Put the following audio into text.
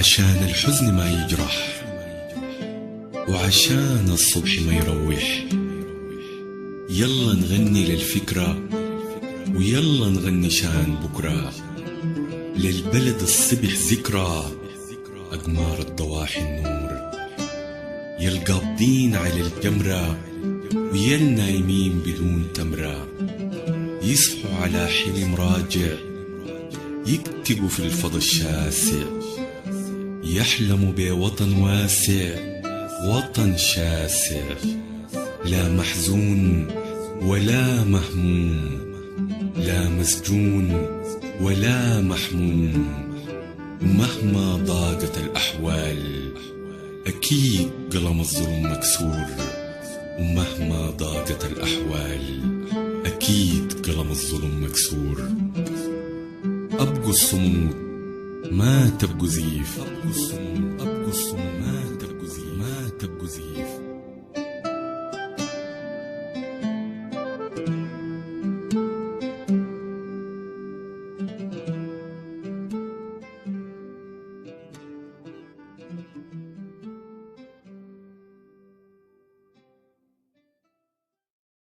عشان الحزن ما يجرح، وعشان الصبح ما يروح، يلا نغني للفكرة، ويلا نغني شان بكرة، للبلد الصبح ذكرى، أقمار الضواحي النور، يا القابضين على الجمرة، ويا النايمين بدون تمرة، يصحوا على حلم راجع، يكتبوا في الفضا الشاسع، يحلموا بوطن واسع، وطن شاسع، لا محزون ولا مهموم، لا مسجون ولا محموم، مهما ضاقت الأحوال أكيد قلم الظلم مكسور، ومهما ضاقت الأحوال أكيد قلم الظلم مكسور. أبقوا الصمود ما تبقوا زيف، أبقوا الصمود ما تبقوا زيف، ما تبقوا زيف.